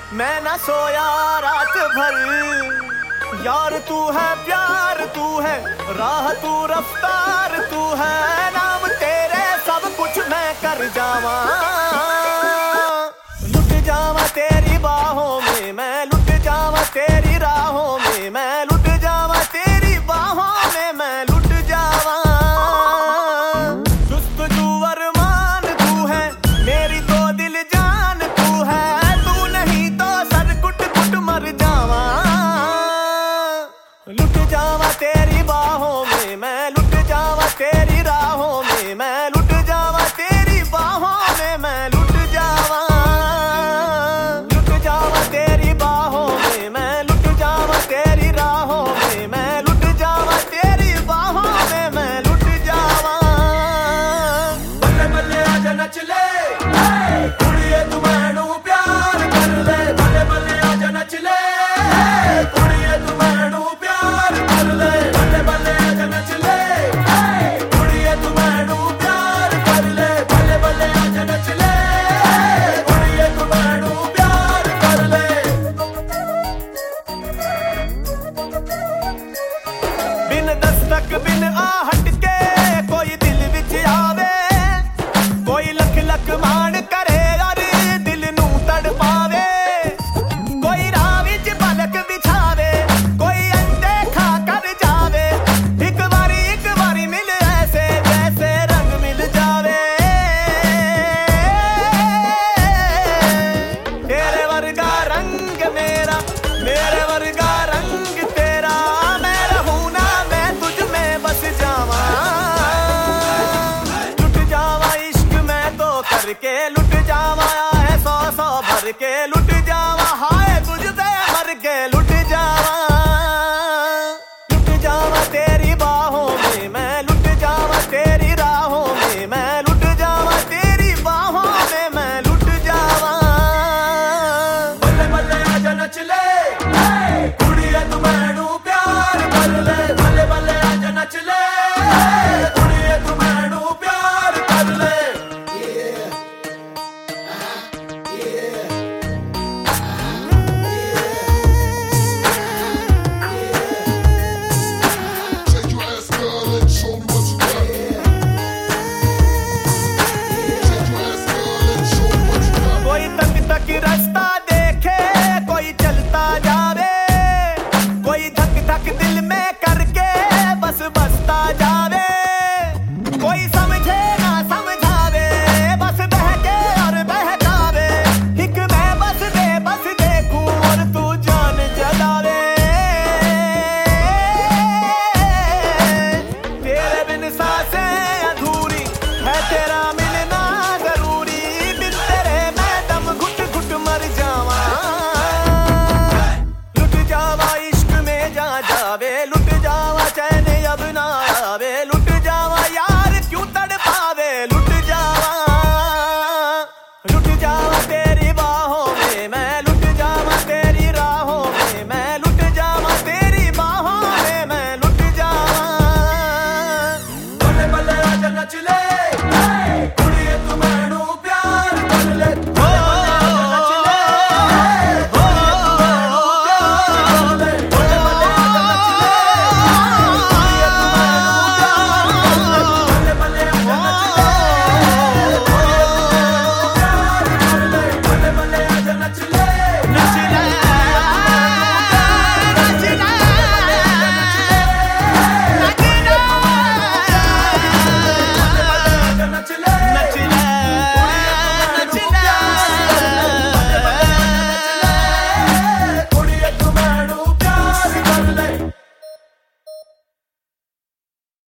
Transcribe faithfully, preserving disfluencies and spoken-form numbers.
मैं ना सोया रात भर। यार तू है प्यार तू है राह तू रफ्तार तू है, नाम तेरे सब कुछ मैं कर जावा। लुट जावा तेरी बाहों में मैं, लुट जावा तेरी राहों में मैं, लुट जावा तेरी बाहों में मैं, लुट जावा। जुस्तजू अरमान तू है मेरी तो दिल जान तू है, तू नहीं तो सर कुट कुट मर जावा। लुट जावा तेरी बाहों में मैं, लुट जावा तेरी राहों में मैं, लुट जावा तेरी बाहों में मैं, लुट जावा। लुट जावा तेरी बाहों में मैं, लुट जावा तेरी राहों में मैं, लुट जावा तेरी बाहों में मैं, लुट जावा। बल्ले बल्ले आजा नच ले कुड़िए तू मैनू प्यार कर ले, बल्ले बल्ले आजा नच ले कुड़िए तू मैनू प्यार कर ले, बल्ले बल्ले आजा नच ले कुड़िए तू मैनू प्यार कर ले, बल्ले बल्ले आजा नच ले कुड़िए तू मैनू प्यार कर ले। बिन दस्तक बिन आहट के कोई दिल विच आवे, कोई लख लख मान करे और दिल नू तड़ पावे, कोई राह विच पलक बिछावे, कोई अंडे खा कर जावे, एक बारी एक बारी मिल ऐसे जैसे रंग मिल जावे। तेरे वर्गा रंग मेरा मेरे वर्गा रंग तेरा, मैं रहूं ना मैं तुझ में बस जावा। लुट जावा इश्क मैं तो करके, लुट जावा है सौ सौ भर के, लुट जावा हाय तुझ पे मर के, लुट जावा। लुट जावा तेरी बाहों में मैं, लुट जावा तेरी राहों में मैं, लुट जावा तेरी बाहों में मैं, लुट जावा। बल्ले बल्ले आजा नच ले कुड़िए तू मैनू प्यार कर ले, बल्ले बल्ले आजा नच ले कुड़िए तू मैनू प्यार कर ले। Take your ass girl and show me what you got. Take your ass girl and show me what you got. कोई तक तक रास्ता देखे कोई चलता जावे, कोई धक धक दिल में करके बस बसता जावे, कोई समझे ना समझावे बस बहके और बहकावे, एक मैं बस दे बस देखूं और तू जान जलावे। तेरे बिन सांसें अधूरी है तेरा मिलना जरूरी, बिन तेरे मैं दम घुट घुट मर जावा। लुट जावा इश्क में जा जावे, लुट जावा चैन अब ना आवे, लुट